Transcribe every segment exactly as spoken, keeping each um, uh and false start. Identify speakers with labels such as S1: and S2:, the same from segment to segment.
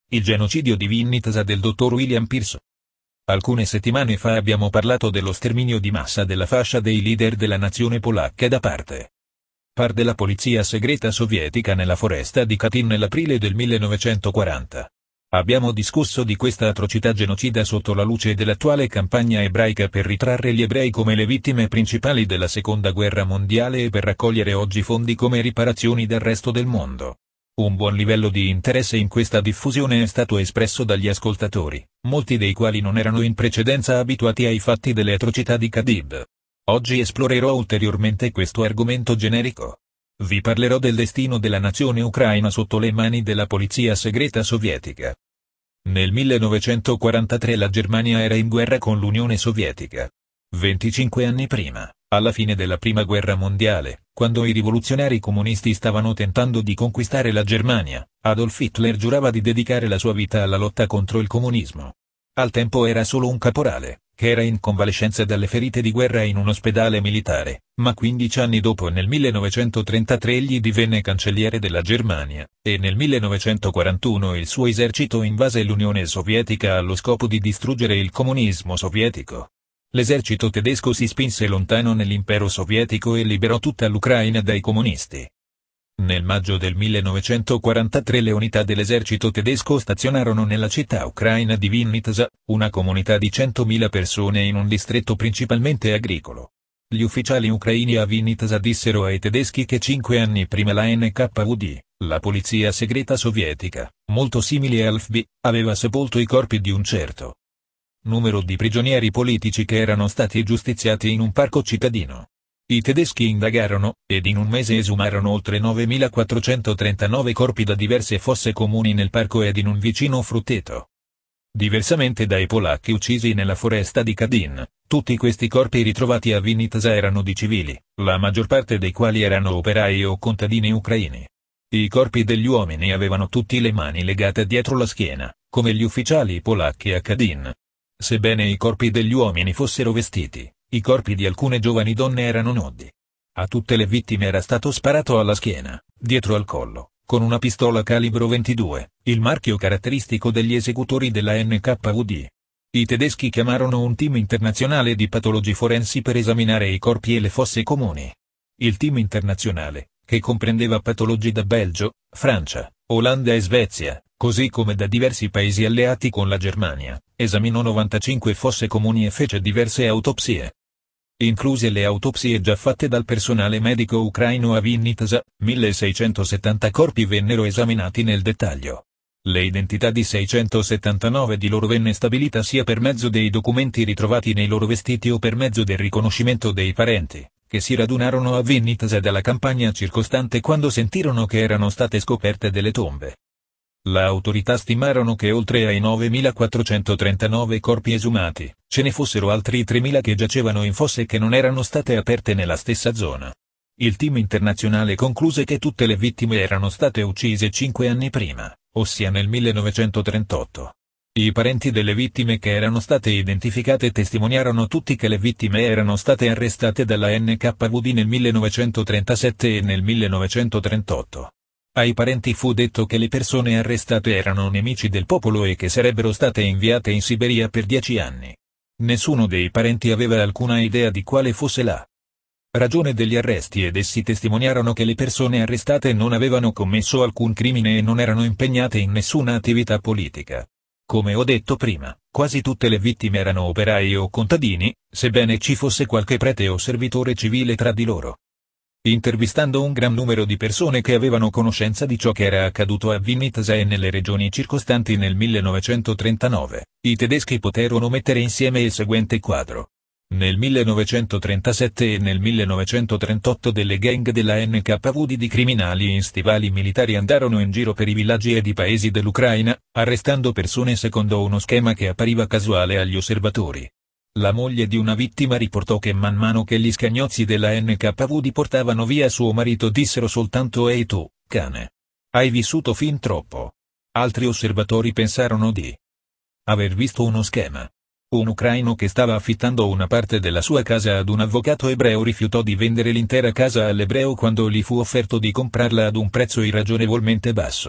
S1: Il genocidio di Vinnitsa del dottor William Pierce. Alcune settimane fa abbiamo parlato dello sterminio di massa della fascia dei leader della nazione polacca da parte par della polizia segreta sovietica nella foresta di Katyn nell'aprile del millenovecentoquaranta. Abbiamo discusso di questa atrocità genocida sotto la luce dell'attuale campagna ebraica per ritrarre gli ebrei come le vittime principali della seconda guerra mondiale e per raccogliere oggi fondi come riparazioni dal resto del mondo. Un buon livello di interesse in questa diffusione è stato espresso dagli ascoltatori, molti dei quali non erano in precedenza abituati ai fatti delle atrocità di Katyn. Oggi esplorerò ulteriormente questo argomento generico. Vi parlerò del destino della nazione ucraina sotto le mani della polizia segreta sovietica. Nel millenovecentoquarantatré la Germania era in guerra con l'Unione Sovietica. venticinque anni prima, alla fine della Prima Guerra Mondiale, quando i rivoluzionari comunisti stavano tentando di conquistare la Germania, Adolf Hitler giurava di dedicare la sua vita alla lotta contro il comunismo. Al tempo era solo un caporale, che era in convalescenza dalle ferite di guerra in un ospedale militare, ma quindici anni dopo nel millenovecentotrentatré egli divenne cancelliere della Germania, e nel millenovecentoquarantuno il suo esercito invase l'Unione Sovietica allo scopo di distruggere il comunismo sovietico. L'esercito tedesco si spinse lontano nell'impero sovietico e liberò tutta l'Ucraina dai comunisti. Nel maggio del millenovecentoquarantatré le unità dell'esercito tedesco stazionarono nella città ucraina di Vinnitsa, una comunità di centomila persone in un distretto principalmente agricolo. Gli ufficiali ucraini a Vinnitsa dissero ai tedeschi che cinque anni prima la N K V D, la polizia segreta sovietica, molto simile all'F B, aveva sepolto i corpi di un certo numero di prigionieri politici che erano stati giustiziati in un parco cittadino. I tedeschi indagarono, ed in un mese esumarono oltre novemilaquattrocentotrentanove corpi da diverse fosse comuni nel parco ed in un vicino frutteto. Diversamente dai polacchi uccisi nella foresta di Katyn, tutti questi corpi ritrovati a Vinnitsa erano di civili, la maggior parte dei quali erano operai o contadini ucraini. I corpi degli uomini avevano tutti le mani legate dietro la schiena, come gli ufficiali polacchi a Katyn. Sebbene i corpi degli uomini fossero vestiti, i corpi di alcune giovani donne erano nudi. A tutte le vittime era stato sparato alla schiena, dietro al collo, con una pistola calibro ventidue, il marchio caratteristico degli esecutori della N K V D. I tedeschi chiamarono un team internazionale di patologi forensi per esaminare i corpi e le fosse comuni. Il team internazionale, che comprendeva patologi da Belgio, Francia, Olanda e Svezia, così come da diversi paesi alleati con la Germania, esaminò novantacinque fosse comuni e fece diverse autopsie. Incluse le autopsie già fatte dal personale medico ucraino a Vinnitsa, milleseicentosettanta corpi vennero esaminati nel dettaglio. Le identità di seicentosettantanove di loro venne stabilita sia per mezzo dei documenti ritrovati nei loro vestiti o per mezzo del riconoscimento dei parenti, che si radunarono a Vinnitsa dalla campagna circostante quando sentirono che erano state scoperte delle tombe. Le autorità stimarono che oltre ai novemilaquattrocentotrentanove corpi esumati, ce ne fossero altri tremila che giacevano in fosse che non erano state aperte nella stessa zona. Il team internazionale concluse che tutte le vittime erano state uccise cinque anni prima, ossia nel millenovecentotrentotto. I parenti delle vittime che erano state identificate testimoniarono tutti che le vittime erano state arrestate dalla N K V D nel millenovecentotrentasette e nel millenovecentotrentotto. Ai parenti fu detto che le persone arrestate erano nemici del popolo e che sarebbero state inviate in Siberia per dieci anni. Nessuno dei parenti aveva alcuna idea di quale fosse la ragione degli arresti ed essi testimoniarono che le persone arrestate non avevano commesso alcun crimine e non erano impegnate in nessuna attività politica. Come ho detto prima, quasi tutte le vittime erano operai o contadini, sebbene ci fosse qualche prete o servitore civile tra di loro. Intervistando un gran numero di persone che avevano conoscenza di ciò che era accaduto a Vinnitsa e nelle regioni circostanti nel millenovecentotrentanove, i tedeschi poterono mettere insieme il seguente quadro. Nel millenovecentotrentasette e nel millenovecentotrentotto delle gang della N K V D di criminali in stivali militari andarono in giro per i villaggi ed i paesi dell'Ucraina, arrestando persone secondo uno schema che appariva casuale agli osservatori. La moglie di una vittima riportò che man mano che gli scagnozzi della N K V D portavano via suo marito dissero soltanto «Ehi tu, cane! Hai vissuto fin troppo!». Altri osservatori pensarono di aver visto uno schema. Un ucraino che stava affittando una parte della sua casa ad un avvocato ebreo rifiutò di vendere l'intera casa all'ebreo quando gli fu offerto di comprarla ad un prezzo irragionevolmente basso.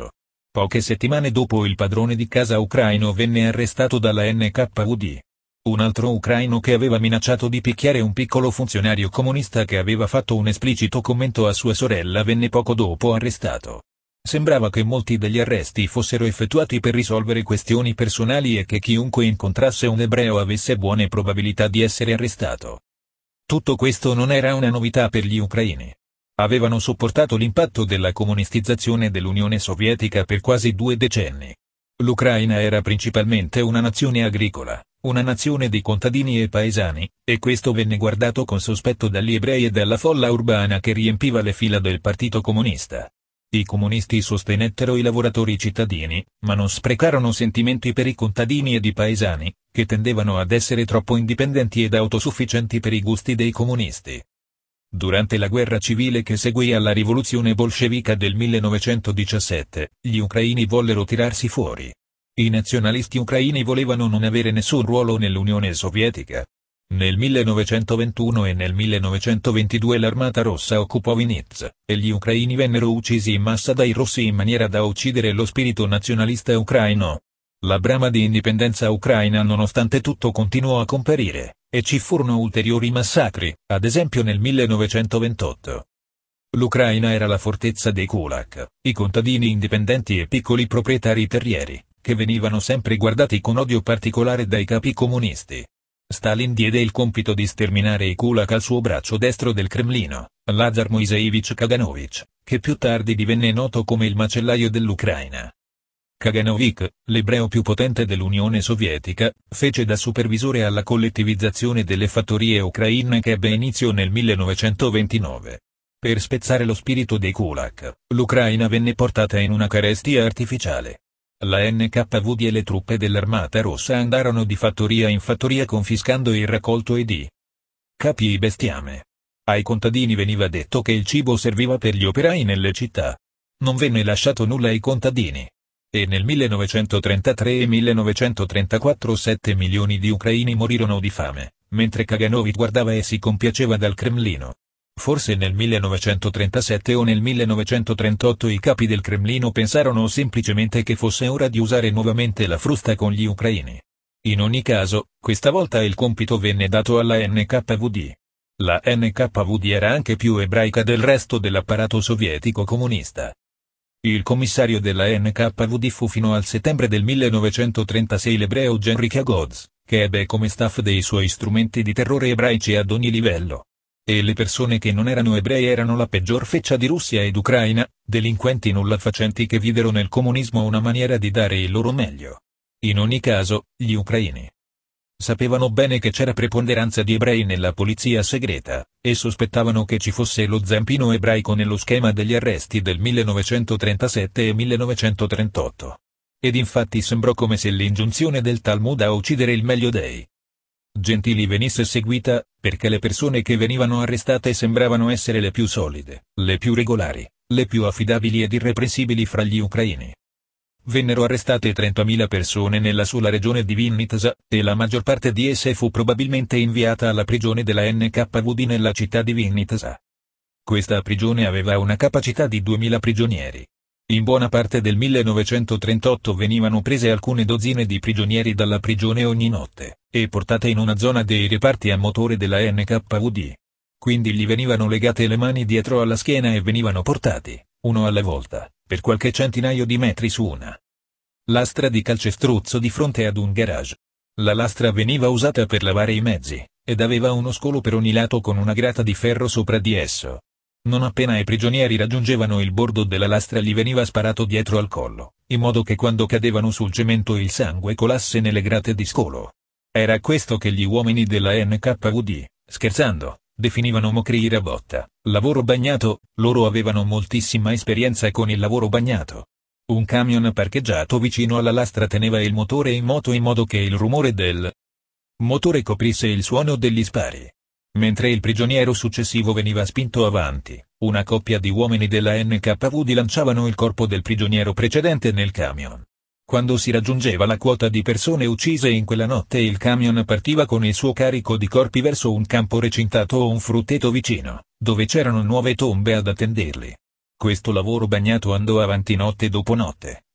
S1: Poche settimane dopo il padrone di casa ucraino venne arrestato dalla N K V D. Un altro ucraino che aveva minacciato di picchiare un piccolo funzionario comunista che aveva fatto un esplicito commento a sua sorella venne poco dopo arrestato. Sembrava che molti degli arresti fossero effettuati per risolvere questioni personali e che chiunque incontrasse un ebreo avesse buone probabilità di essere arrestato. Tutto questo non era una novità per gli ucraini. Avevano sopportato l'impatto della comunistizzazione dell'Unione Sovietica per quasi due decenni. L'Ucraina era principalmente una nazione agricola, una nazione di contadini e paesani, e questo venne guardato con sospetto dagli ebrei e dalla folla urbana che riempiva le fila del Partito Comunista. I comunisti sostenettero i lavoratori cittadini, ma non sprecarono sentimenti per i contadini ed i paesani, che tendevano ad essere troppo indipendenti ed autosufficienti per i gusti dei comunisti. Durante la guerra civile che seguì alla rivoluzione bolscevica del millenovecentodiciassette, gli ucraini vollero tirarsi fuori. I nazionalisti ucraini volevano non avere nessun ruolo nell'Unione Sovietica. Nel millenovecentoventuno e nel millenovecentoventidue l'Armata Rossa occupò Vinnytsia, e gli ucraini vennero uccisi in massa dai rossi in maniera da uccidere lo spirito nazionalista ucraino. La brama di indipendenza ucraina nonostante tutto continuò a comparire, e ci furono ulteriori massacri, ad esempio nel millenovecentoventotto. L'Ucraina era la fortezza dei kulak, i contadini indipendenti e piccoli proprietari terrieri, che venivano sempre guardati con odio particolare dai capi comunisti. Stalin diede il compito di sterminare i kulak al suo braccio destro del Cremlino, Lazar Moiseievich Kaganovich, che più tardi divenne noto come il macellaio dell'Ucraina. Kaganovich, l'ebreo più potente dell'Unione Sovietica, fece da supervisore alla collettivizzazione delle fattorie ucraine che ebbe inizio nel millenovecentoventinove. Per spezzare lo spirito dei kulak, l'Ucraina venne portata in una carestia artificiale. La N K V D e le truppe dell'Armata Rossa andarono di fattoria in fattoria confiscando il raccolto e di capi di bestiame. Ai contadini veniva detto che il cibo serviva per gli operai nelle città. Non venne lasciato nulla ai contadini. E nel millenovecentotrentatré e millenovecentotrentaquattro sette milioni di ucraini morirono di fame, mentre Kaganovich guardava e si compiaceva dal Cremlino. Forse nel millenovecentotrentasette o nel millenovecentotrentotto i capi del Cremlino pensarono semplicemente che fosse ora di usare nuovamente la frusta con gli ucraini. In ogni caso, questa volta il compito venne dato alla N K V D. La N K V D era anche più ebraica del resto dell'apparato sovietico comunista. Il commissario della N K V D fu fino al settembre del millenovecentotrentasei l'ebreo Henry Kagodz, che ebbe come staff dei suoi strumenti di terrore ebraici ad ogni livello. E le persone che non erano ebrei erano la peggior feccia di Russia ed Ucraina, delinquenti nullafacenti che videro nel comunismo una maniera di dare il loro meglio. In ogni caso, gli ucraini sapevano bene che c'era preponderanza di ebrei nella polizia segreta, e sospettavano che ci fosse lo zampino ebraico nello schema degli arresti del millenovecentotrentasette e millenovecentotrentotto. Ed infatti sembrò come se l'ingiunzione del Talmud a uccidere il meglio dei gentili venisse seguita, perché le persone che venivano arrestate sembravano essere le più solide, le più regolari, le più affidabili ed irreprensibili fra gli ucraini. Vennero arrestate trentamila persone nella sola regione di Vinnytsia, e la maggior parte di esse fu probabilmente inviata alla prigione della N K V D nella città di Vinnytsia. Questa prigione aveva una capacità di duemila prigionieri. In buona parte del millenovecentotrentotto venivano prese alcune dozzine di prigionieri dalla prigione ogni notte, e portate in una zona dei reparti a motore della N K V D. Quindi gli venivano legate le mani dietro alla schiena e venivano portati, uno alla volta, per qualche centinaio di metri su una lastra di calcestruzzo di fronte ad un garage. La lastra veniva usata per lavare i mezzi, ed aveva uno scolo per ogni lato con una grata di ferro sopra di esso. Non appena i prigionieri raggiungevano il bordo della lastra gli veniva sparato dietro al collo, in modo che quando cadevano sul cemento il sangue colasse nelle grate di scolo. Era questo che gli uomini della N K V D, scherzando, definivano mocrire a botta, lavoro bagnato. Loro avevano moltissima esperienza con il lavoro bagnato. Un camion parcheggiato vicino alla lastra teneva il motore in moto in modo che il rumore del motore coprisse il suono degli spari. Mentre il prigioniero successivo veniva spinto avanti, una coppia di uomini della N K V D lanciavano il corpo del prigioniero precedente nel camion. Quando si raggiungeva la quota di persone uccise in quella notte il camion partiva con il suo carico di corpi verso un campo recintato o un frutteto vicino, dove c'erano nuove tombe ad attenderli. Questo lavoro bagnato andò avanti notte dopo notte,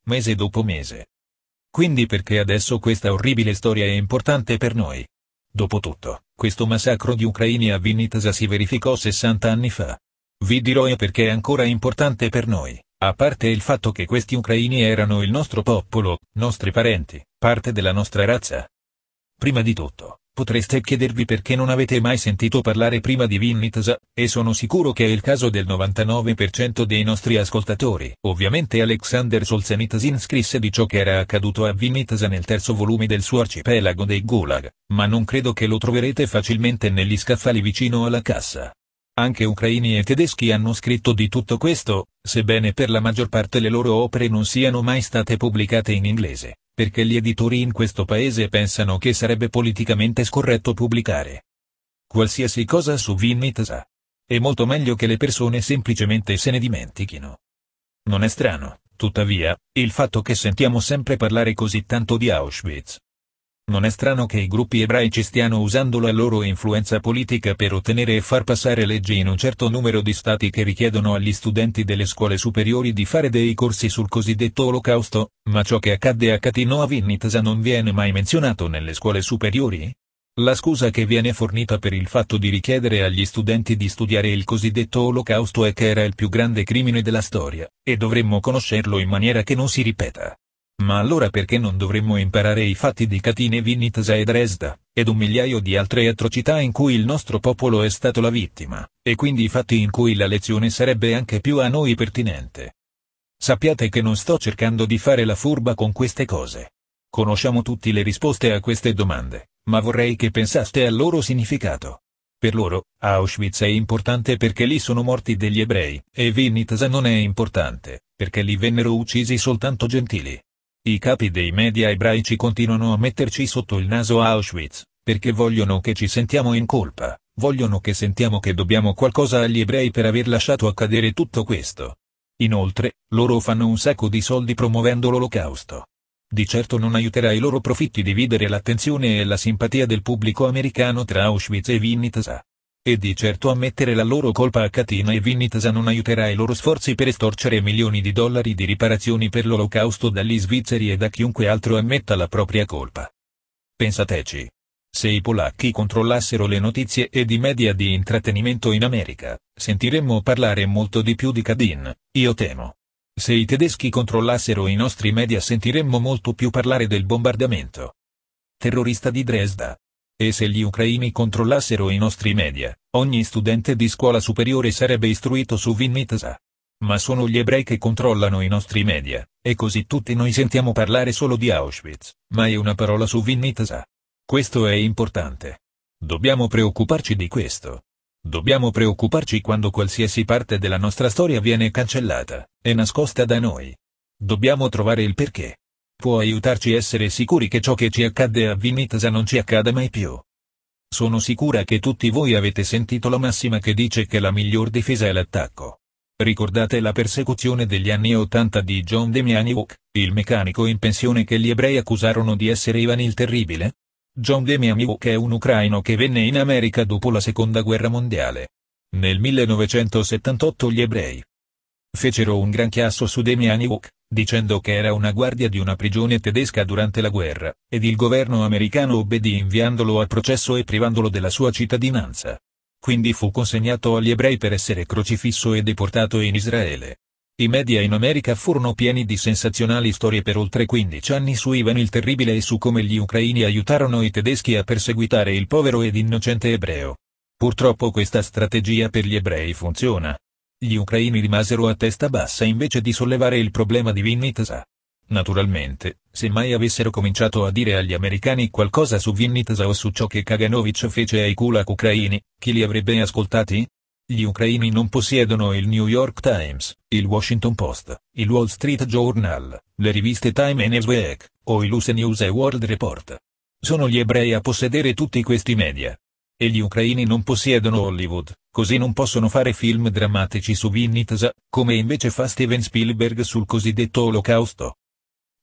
S1: mese dopo mese. Quindi perché adesso questa orribile storia è importante per noi? Dopotutto, questo massacro di ucraini a Vinnitsa si verificò sessanta anni fa. Vi dirò e perché è ancora importante per noi, a parte il fatto che questi ucraini erano il nostro popolo, nostri parenti, parte della nostra razza. Prima di tutto, potreste chiedervi perché non avete mai sentito parlare prima di Vinnitsa, e sono sicuro che è il caso del novantanove per cento dei nostri ascoltatori. Ovviamente Alexander Solzhenitsyn scrisse di ciò che era accaduto a Vinnitsa nel terzo volume del suo arcipelago dei Gulag, ma non credo che lo troverete facilmente negli scaffali vicino alla cassa. Anche ucraini e tedeschi hanno scritto di tutto questo, sebbene per la maggior parte le loro opere non siano mai state pubblicate in inglese, perché gli editori in questo paese pensano che sarebbe politicamente scorretto pubblicare qualsiasi cosa su Vinnitsa. È molto meglio che le persone semplicemente se ne dimentichino. Non è strano, tuttavia, il fatto che sentiamo sempre parlare così tanto di Auschwitz. Non è strano che i gruppi ebraici stiano usando la loro influenza politica per ottenere e far passare leggi in un certo numero di stati che richiedono agli studenti delle scuole superiori di fare dei corsi sul cosiddetto Olocausto, ma ciò che accadde a Katyn o a Vinnitsa non viene mai menzionato nelle scuole superiori? La scusa che viene fornita per il fatto di richiedere agli studenti di studiare il cosiddetto Olocausto è che era il più grande crimine della storia, e dovremmo conoscerlo in maniera che non si ripeta. Ma allora perché non dovremmo imparare i fatti di Katyn e Vinnitsa e Dresda, ed un migliaio di altre atrocità in cui il nostro popolo è stato la vittima, e quindi i fatti in cui la lezione sarebbe anche più a noi pertinente? Sappiate che non sto cercando di fare la furba con queste cose. Conosciamo tutti le risposte a queste domande, ma vorrei che pensaste al loro significato. Per loro, Auschwitz è importante perché lì sono morti degli ebrei, e Vinnitsa non è importante, perché lì vennero uccisi soltanto gentili. I capi dei media ebraici continuano a metterci sotto il naso Auschwitz, perché vogliono che ci sentiamo in colpa, vogliono che sentiamo che dobbiamo qualcosa agli ebrei per aver lasciato accadere tutto questo. Inoltre, loro fanno un sacco di soldi promuovendo l'Olocausto. Di certo non aiuterà i loro profitti dividere l'attenzione e la simpatia del pubblico americano tra Auschwitz e Vinnitsa. E di certo ammettere la loro colpa a Katyn e Vinnitsa non aiuterà i loro sforzi per estorcere milioni di dollari di riparazioni per l'Olocausto dagli svizzeri e da chiunque altro ammetta la propria colpa. Pensateci. Se i polacchi controllassero le notizie ed i media di intrattenimento in America, sentiremmo parlare molto di più di Katyn, io temo. Se i tedeschi controllassero i nostri media sentiremmo molto più parlare del bombardamento terrorista di Dresda. E se gli ucraini controllassero i nostri media, ogni studente di scuola superiore sarebbe istruito su Vinnitsa. Ma sono gli ebrei che controllano i nostri media, e così tutti noi sentiamo parlare solo di Auschwitz, mai una parola su Vinnitsa. Questo è importante. Dobbiamo preoccuparci di questo. Dobbiamo preoccuparci quando qualsiasi parte della nostra storia viene cancellata, e nascosta da noi. Dobbiamo trovare il perché. Può aiutarci a essere sicuri che ciò che ci accadde a Vinnitsa non ci accada mai più. Sono sicura che tutti voi avete sentito la massima che dice che la miglior difesa è l'attacco. Ricordate la persecuzione degli anni ottanta di John Demjanjuk, il meccanico in pensione che gli ebrei accusarono di essere Ivan il Terribile? John Demjanjuk è un ucraino che venne in America dopo la seconda guerra mondiale. Nel millenovecentosettantotto gli ebrei fecero un gran chiasso su Demjanjuk, dicendo che era una guardia di una prigione tedesca durante la guerra, ed il governo americano obbedì inviandolo a processo e privandolo della sua cittadinanza. Quindi fu consegnato agli ebrei per essere crocifisso e deportato in Israele. I media in America furono pieni di sensazionali storie per oltre quindici anni su Ivan il Terribile e su come gli ucraini aiutarono i tedeschi a perseguitare il povero ed innocente ebreo. Purtroppo questa strategia per gli ebrei funziona. Gli ucraini rimasero a testa bassa invece di sollevare il problema di Vinnitsa. Naturalmente, se mai avessero cominciato a dire agli americani qualcosa su Vinnitsa o su ciò che Kaganovich fece ai kulak ucraini, chi li avrebbe ascoltati? Gli ucraini non possiedono il New York Times, il Washington Post, il Wall Street Journal, le riviste Time e Newsweek, o il U S A News e World Report. Sono gli ebrei a possedere tutti questi media. E gli ucraini non possiedono Hollywood, così non possono fare film drammatici su Vinnitsa, come invece fa Steven Spielberg sul cosiddetto Olocausto.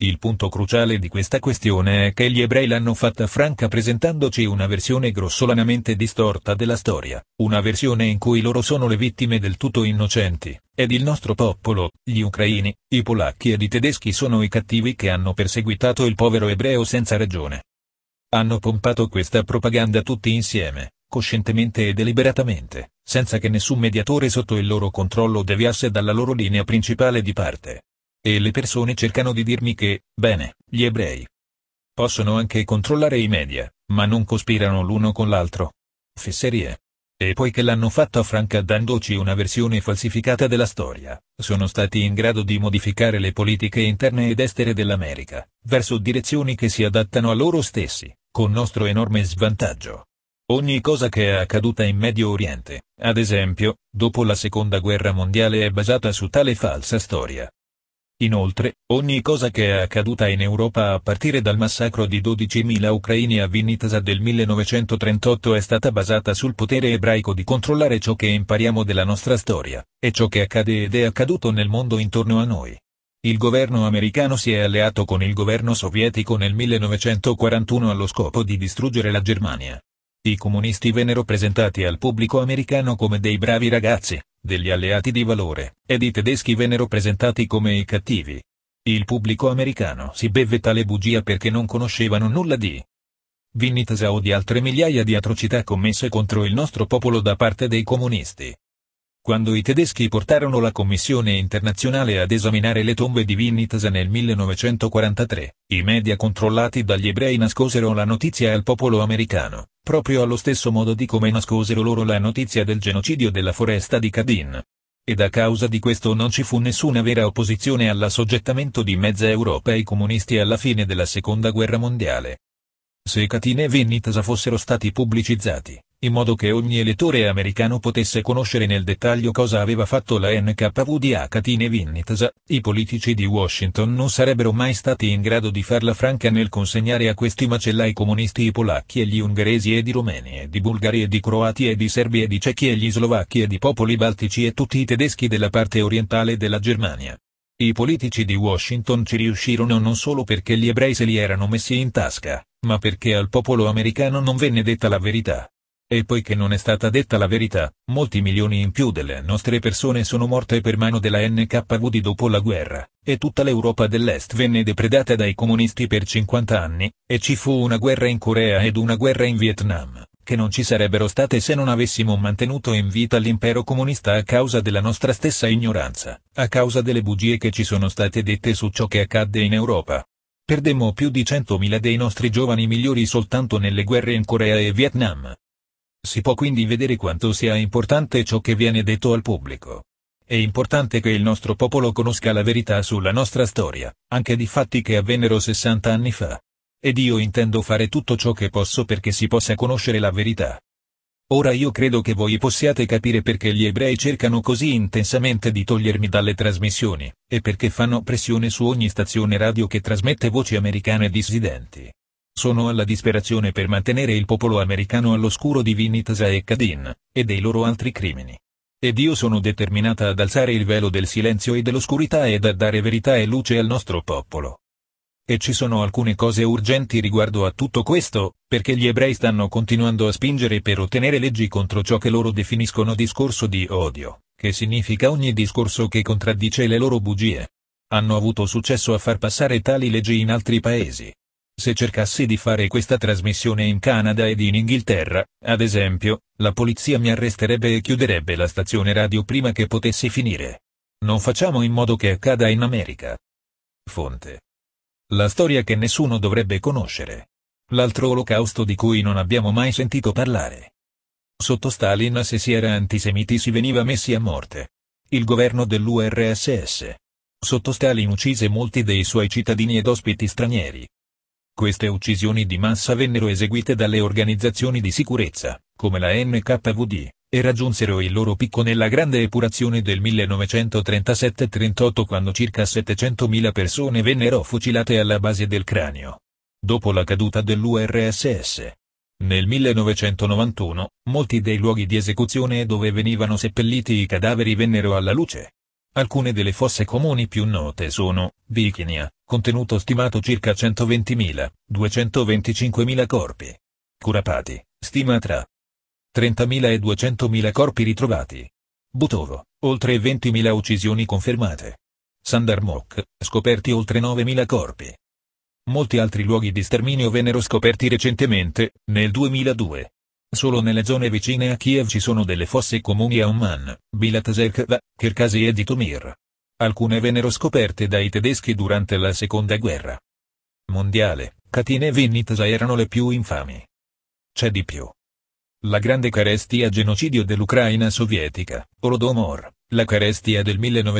S1: Il punto cruciale di questa questione è che gli ebrei l'hanno fatta franca presentandoci una versione grossolanamente distorta della storia, una versione in cui loro sono le vittime del tutto innocenti, ed il nostro popolo, gli ucraini, i polacchi ed i tedeschi sono i cattivi che hanno perseguitato il povero ebreo senza ragione. Hanno pompato questa propaganda tutti insieme, coscientemente e deliberatamente, senza che nessun mediatore sotto il loro controllo deviasse dalla loro linea principale di parte. E le persone cercano di dirmi che, bene, gli ebrei possono anche controllare i media, ma non cospirano l'uno con l'altro. Fesserie. E poi che l'hanno fatta franca dandoci una versione falsificata della storia, sono stati in grado di modificare le politiche interne ed estere dell'America, verso direzioni che si adattano a loro stessi, con nostro enorme svantaggio. Ogni cosa che è accaduta in Medio Oriente, ad esempio, dopo la Seconda Guerra Mondiale è basata su tale falsa storia. Inoltre, ogni cosa che è accaduta in Europa a partire dal massacro di dodicimila ucraini a Vinnitsa del millenovecentotrentotto è stata basata sul potere ebraico di controllare ciò che impariamo della nostra storia, e ciò che accade ed è accaduto nel mondo intorno a noi. Il governo americano si è alleato con il governo sovietico nel millenovecentoquarantuno allo scopo di distruggere la Germania. I comunisti vennero presentati al pubblico americano come dei bravi ragazzi, degli alleati di valore, ed i tedeschi vennero presentati come i cattivi. Il pubblico americano si bevve tale bugia perché non conoscevano nulla di Vinnitsa o di altre migliaia di atrocità commesse contro il nostro popolo da parte dei comunisti. Quando i tedeschi portarono la Commissione internazionale ad esaminare le tombe di Vinnitsa nel millenovecentoquarantatré, i media controllati dagli ebrei nascosero la notizia al popolo americano, proprio allo stesso modo di come nascosero loro la notizia del genocidio della foresta di Katyn. Ed a causa di questo non ci fu nessuna vera opposizione all'assoggettamento di mezza Europa ai comunisti alla fine della Seconda Guerra Mondiale. Se Katyn e Vinnitsa fossero stati pubblicizzati, in modo che ogni elettore americano potesse conoscere nel dettaglio cosa aveva fatto la N K V D a Katyn e Vinnitsa, i politici di Washington non sarebbero mai stati in grado di farla franca nel consegnare a questi macellai comunisti i polacchi e gli ungheresi ed i romeni e di bulgari e di croati e di serbi e di cechi e gli slovacchi ed i popoli baltici e tutti i tedeschi della parte orientale della Germania. I politici di Washington ci riuscirono non solo perché gli ebrei se li erano messi in tasca, ma perché al popolo americano non venne detta la verità. E poiché non è stata detta la verità, molti milioni in più delle nostre persone sono morte per mano della N K V D dopo la guerra, e tutta l'Europa dell'Est venne depredata dai comunisti per cinquanta anni, e ci fu una guerra in Corea ed una guerra in Vietnam, che non ci sarebbero state se non avessimo mantenuto in vita l'impero comunista a causa della nostra stessa ignoranza, a causa delle bugie che ci sono state dette su ciò che accadde in Europa. Perdemmo più di centomila dei nostri giovani migliori soltanto nelle guerre in Corea e Vietnam. Si può quindi vedere quanto sia importante ciò che viene detto al pubblico. È importante che il nostro popolo conosca la verità sulla nostra storia, anche di fatti che avvennero sessanta anni fa. Ed io intendo fare tutto ciò che posso perché si possa conoscere la verità. Ora io credo che voi possiate capire perché gli ebrei cercano così intensamente di togliermi dalle trasmissioni, e perché fanno pressione su ogni stazione radio che trasmette voci americane dissidenti. Sono alla disperazione per mantenere il popolo americano all'oscuro di Vinnitsa e Katyn, e dei loro altri crimini. Ed io sono determinata ad alzare il velo del silenzio e dell'oscurità ed a dare verità e luce al nostro popolo. E ci sono alcune cose urgenti riguardo a tutto questo, perché gli ebrei stanno continuando a spingere per ottenere leggi contro ciò che loro definiscono discorso di odio, che significa ogni discorso che contraddice le loro bugie. Hanno avuto successo a far passare tali leggi in altri paesi. Se cercassi di fare questa trasmissione in Canada ed in Inghilterra, ad esempio, la polizia mi arresterebbe e chiuderebbe la stazione radio prima che potessi finire. Non facciamo in modo che accada in America. Fonte. La storia che nessuno dovrebbe conoscere. L'altro olocausto di cui non abbiamo mai sentito parlare. Sotto Stalin se si era antisemiti si veniva messi a morte. Il governo dell'U R S S. Sotto Stalin uccise molti dei suoi cittadini ed ospiti stranieri. Queste uccisioni di massa vennero eseguite dalle organizzazioni di sicurezza, come la N K V D, e raggiunsero il loro picco nella grande epurazione del millenovecentotrentasette trentotto quando circa settecentomila persone vennero fucilate alla base del cranio. Dopo la caduta dell'U R S S. Nel millenovecentonovantuno, molti dei luoghi di esecuzione dove venivano seppelliti i cadaveri vennero alla luce. Alcune delle fosse comuni più note sono Bikini, contenuto stimato circa centoventimila, duecentoventicinquemila corpi. Curapati, stima tra trentamila e duecentomila corpi ritrovati. Butovo, oltre ventimila uccisioni confermate. Sandarmok, scoperti oltre novemila corpi. Molti altri luoghi di sterminio vennero scoperti recentemente, nel duemiladue. Solo nelle zone vicine a Kiev ci sono delle fosse comuni a Uman, Bilatazerkva, Cherkasy e Jitomir. Alcune vennero scoperte dai tedeschi durante la seconda guerra mondiale. Katyn e Vinnitsa erano le più infami. C'è di più. La grande carestia genocidio dell'Ucraina sovietica, Holodomor, la carestia del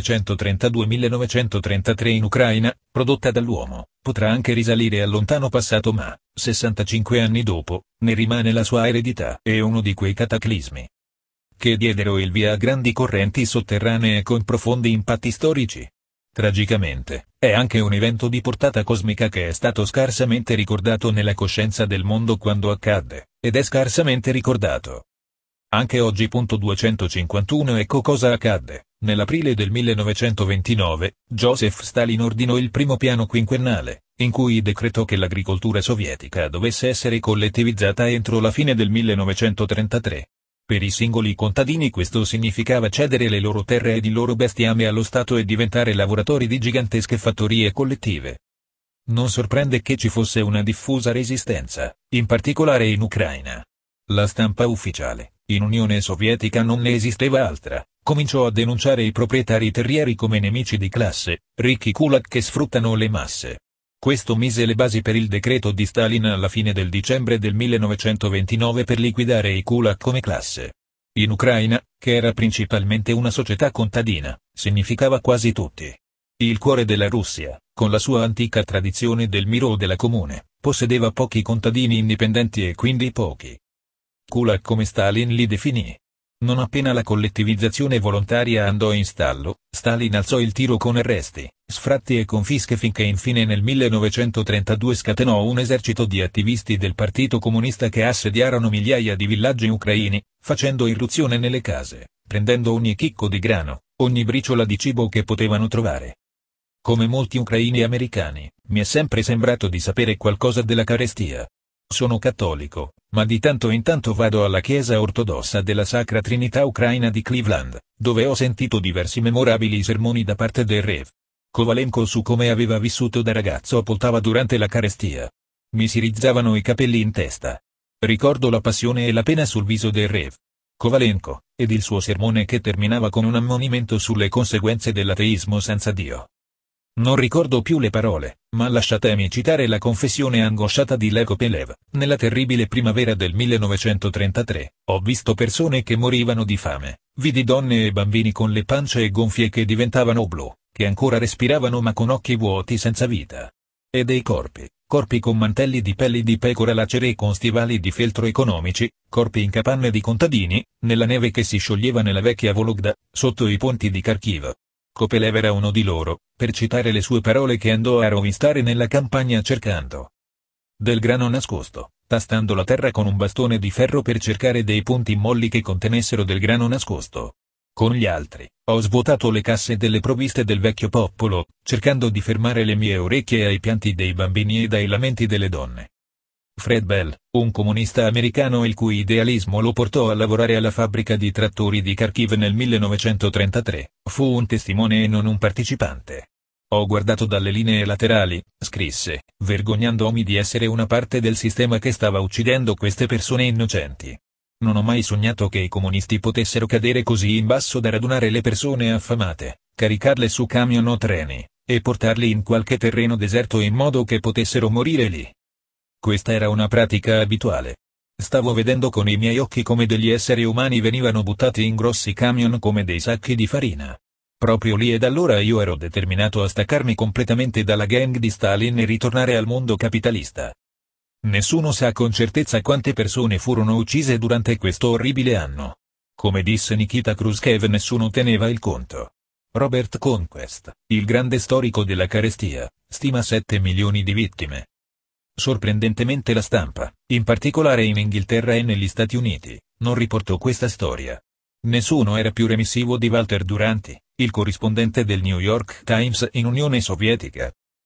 S1: millenovecentotrentadue-millenovecentotrentatré in Ucraina, prodotta dall'uomo, potrà anche risalire al lontano passato ma, sessantacinque anni dopo, ne rimane la sua eredità. È uno di quei cataclismi che diedero il via a grandi correnti sotterranee con profondi impatti storici. Tragicamente, è anche un evento di portata cosmica che è stato scarsamente ricordato nella coscienza del mondo quando accadde, ed è scarsamente ricordato anche oggi. duecentocinquantuno Ecco cosa accadde. Nell'aprile del millenovecentoventinove, Joseph Stalin ordinò il primo piano quinquennale, in cui decretò che l'agricoltura sovietica dovesse essere collettivizzata entro la fine del millenovecentotrentatré. Per i singoli contadini questo significava cedere le loro terre ed il loro bestiame allo Stato e diventare lavoratori di gigantesche fattorie collettive. Non sorprende che ci fosse una diffusa resistenza, in particolare in Ucraina. La stampa ufficiale, in Unione Sovietica non ne esisteva altra, cominciò a denunciare i proprietari terrieri come nemici di classe, ricchi kulak che sfruttano le masse. Questo mise le basi per il decreto di Stalin alla fine del dicembre del millenovecentoventinove per liquidare i kulak come classe. In Ucraina, che era principalmente una società contadina, significava quasi tutti. Il cuore della Russia, con la sua antica tradizione del miro della comune, possedeva pochi contadini indipendenti e quindi pochi kulak come Stalin li definì. Non appena la collettivizzazione volontaria andò in stallo, Stalin alzò il tiro con arresti, sfratti e confische finché infine nel millenovecentotrentadue scatenò un esercito di attivisti del Partito Comunista che assediarono migliaia di villaggi ucraini, facendo irruzione nelle case, prendendo ogni chicco di grano, ogni briciola di cibo che potevano trovare. Come molti ucraini americani, mi è sempre sembrato di sapere qualcosa della carestia. Sono cattolico, ma di tanto in tanto vado alla chiesa ortodossa della Sacra Trinità Ucraina di Cleveland, dove ho sentito diversi memorabili sermoni da parte del Rev. Kovalenko su come aveva vissuto da ragazzo a Poltava durante la carestia. Mi si rizzavano i capelli in testa. Ricordo la passione e la pena sul viso del Rev. Kovalenko, ed il suo sermone che terminava con un ammonimento sulle conseguenze dell'ateismo senza Dio. Non ricordo più le parole, ma lasciatemi citare la confessione angosciata di Lev Kopelev. Nella terribile primavera del millenovecentotrentatré, ho visto persone che morivano di fame, vidi donne e bambini con le pance gonfie che diventavano blu, che ancora respiravano ma con occhi vuoti senza vita. E dei corpi, corpi con mantelli di pelli di pecora lacere e con stivali di feltro economici, corpi in capanne di contadini, nella neve che si scioglieva nella vecchia Vologda, sotto i ponti di Kharkiv. Kopelev era uno di loro, per citare le sue parole, che andò a rovistare nella campagna cercando del grano nascosto, tastando la terra con un bastone di ferro per cercare dei punti molli che contenessero del grano nascosto. Con gli altri, ho svuotato le casse delle provviste del vecchio popolo, cercando di fermare le mie orecchie ai pianti dei bambini e ai lamenti delle donne. Fred Bell, un comunista americano il cui idealismo lo portò a lavorare alla fabbrica di trattori di Kharkiv nel millenovecentotrentatré, fu un testimone e non un partecipante. Ho guardato dalle linee laterali, scrisse, vergognandomi di essere una parte del sistema che stava uccidendo queste persone innocenti. Non ho mai sognato che i comunisti potessero cadere così in basso da radunare le persone affamate, caricarle su camion o treni, e portarli in qualche terreno deserto in modo che potessero morire lì. Questa era una pratica abituale. Stavo vedendo con i miei occhi come degli esseri umani venivano buttati in grossi camion come dei sacchi di farina. Proprio lì ed allora io ero determinato a staccarmi completamente dalla gang di Stalin e ritornare al mondo capitalista. Nessuno sa con certezza quante persone furono uccise durante questo orribile anno. Come disse Nikita Khrushchev, nessuno teneva il conto. Robert Conquest, il grande storico della carestia, stima sette milioni di vittime. Sorprendentemente la stampa, in particolare in Inghilterra e negli Stati Uniti, non riportò questa storia. Nessuno era più remissivo di Walter Duranty, il corrispondente del New York Times in Unione Sovietica.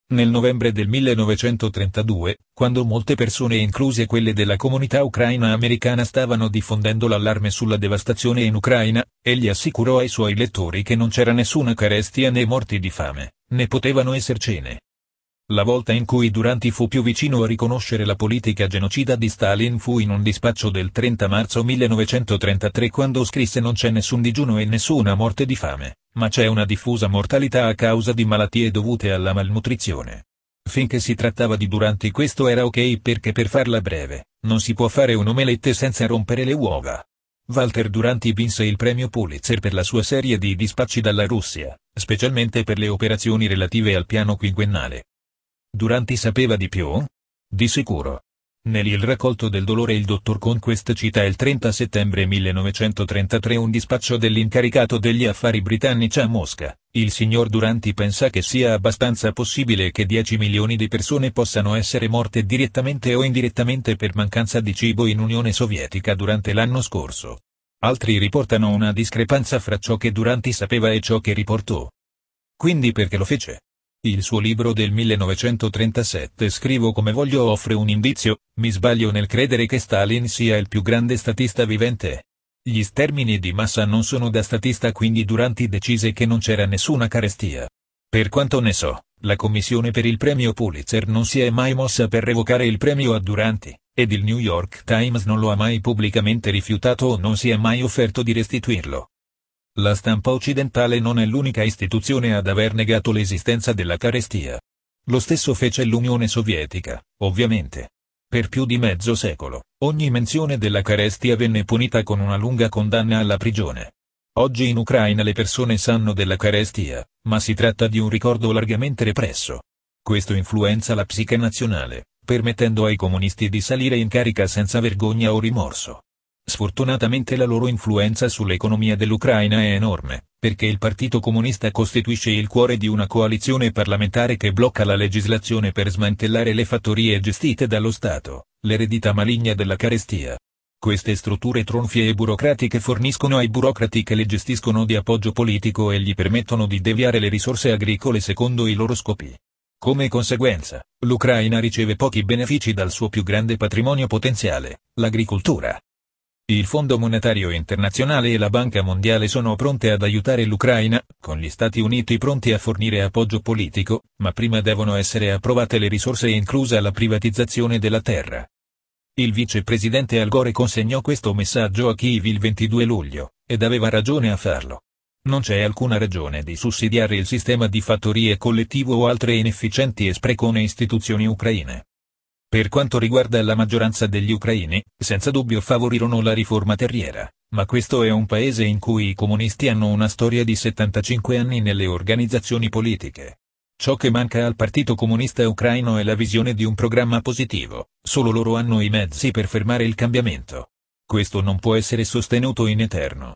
S1: Nel novembre del millenovecentotrentadue, quando molte persone incluse quelle della comunità ucraina americana stavano diffondendo l'allarme sulla devastazione in Ucraina, egli assicurò ai suoi lettori che non c'era nessuna carestia né morti di fame, né potevano essercene. La volta in cui Duranty fu più vicino a riconoscere la politica genocida di Stalin fu in un dispaccio del trenta marzo millenovecentotrentatré, quando scrisse: non c'è nessun digiuno e nessuna morte di fame, ma c'è una diffusa mortalità a causa di malattie dovute alla malnutrizione. Finché si trattava di Duranty questo era ok, perché, per farla breve, non si può fare un'omelette senza rompere le uova. Walter Duranty vinse il premio Pulitzer per la sua serie di dispacci dalla Russia, specialmente per le operazioni relative al piano quinquennale. Duranty sapeva di più? Di sicuro. Nel Il raccolto del dolore il dottor Conquest cita il trenta settembre millenovecentotrentatré un dispaccio dell'incaricato degli affari britannici a Mosca: il signor Duranty pensa che sia abbastanza possibile che dieci milioni di persone possano essere morte direttamente o indirettamente per mancanza di cibo in Unione Sovietica durante l'anno scorso. Altri riportano una discrepanza fra ciò che Duranty sapeva e ciò che riportò. Quindi perché lo fece? Il suo libro del millenovecentotrentasette, Scrivo come voglio, offre un indizio: mi sbaglio nel credere che Stalin sia il più grande statista vivente? Gli stermini di massa non sono da statista, quindi Duranty decise che non c'era nessuna carestia. Per quanto ne so, la commissione per il premio Pulitzer non si è mai mossa per revocare il premio a Duranty, ed il New York Times non lo ha mai pubblicamente rifiutato o non si è mai offerto di restituirlo. La stampa occidentale non è l'unica istituzione ad aver negato l'esistenza della carestia. Lo stesso fece l'Unione Sovietica, ovviamente. Per più di mezzo secolo, ogni menzione della carestia venne punita con una lunga condanna alla prigione. Oggi in Ucraina le persone sanno della carestia, ma si tratta di un ricordo largamente represso. Questo influenza la psiche nazionale, permettendo ai comunisti di salire in carica senza vergogna o rimorso. Sfortunatamente la loro influenza sull'economia dell'Ucraina è enorme, perché il Partito Comunista costituisce il cuore di una coalizione parlamentare che blocca la legislazione per smantellare le fattorie gestite dallo Stato, l'eredità maligna della carestia. Queste strutture tronfie e burocratiche forniscono ai burocrati che le gestiscono di appoggio politico e gli permettono di deviare le risorse agricole secondo i loro scopi. Come conseguenza, l'Ucraina riceve pochi benefici dal suo più grande patrimonio potenziale, l'agricoltura. Il Fondo Monetario Internazionale e la Banca Mondiale sono pronte ad aiutare l'Ucraina, con gli Stati Uniti pronti a fornire appoggio politico, ma prima devono essere approvate le risorse, inclusa la privatizzazione della terra. Il vicepresidente Al Gore consegnò questo messaggio a Kiev il ventidue luglio, ed aveva ragione a farlo. Non c'è alcuna ragione di sussidiare il sistema di fattorie collettivo o altre inefficienti e sprecone istituzioni ucraine. Per quanto riguarda la maggioranza degli ucraini, senza dubbio favorirono la riforma terriera, ma questo è un paese in cui i comunisti hanno una storia di settantacinque anni nelle organizzazioni politiche. Ciò che manca al Partito Comunista Ucraino è la visione di un programma positivo, solo loro hanno i mezzi per fermare il cambiamento. Questo non può essere sostenuto in eterno.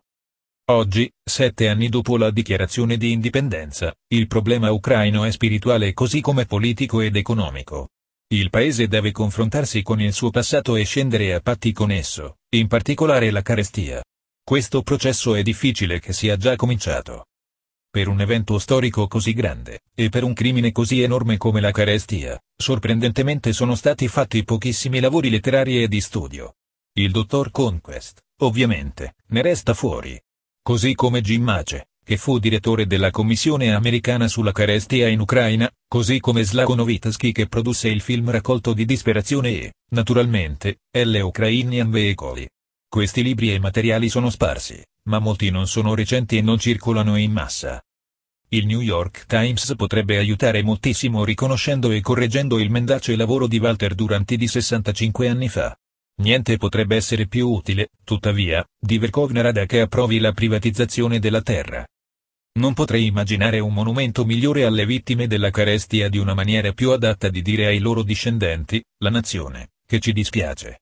S1: Oggi, sette anni dopo la dichiarazione di indipendenza, il problema ucraino è spirituale così come politico ed economico. Il paese deve confrontarsi con il suo passato e scendere a patti con esso, in particolare la carestia. Questo processo è difficile che sia già cominciato. Per un evento storico così grande, e per un crimine così enorme come la carestia, sorprendentemente sono stati fatti pochissimi lavori letterari e di studio. Il dottor Conquest, ovviamente, ne resta fuori. Così come Jim Mace, che fu direttore della Commissione americana sulla carestia in Ucraina, così come Slavoj Novitsky, che produsse il film Raccolto di disperazione e, naturalmente, L. Ukrainian Vehicle. Questi libri e materiali sono sparsi, ma molti non sono recenti e non circolano in massa. Il New York Times potrebbe aiutare moltissimo riconoscendo e correggendo il mendace lavoro di Walter Duranty di sessantacinque anni fa. Niente potrebbe essere più utile, tuttavia, di Verkhovna Rada che approvi la privatizzazione della terra. Non potrei immaginare un monumento migliore alle vittime della carestia di una maniera più adatta di dire ai loro discendenti, la nazione, che ci dispiace.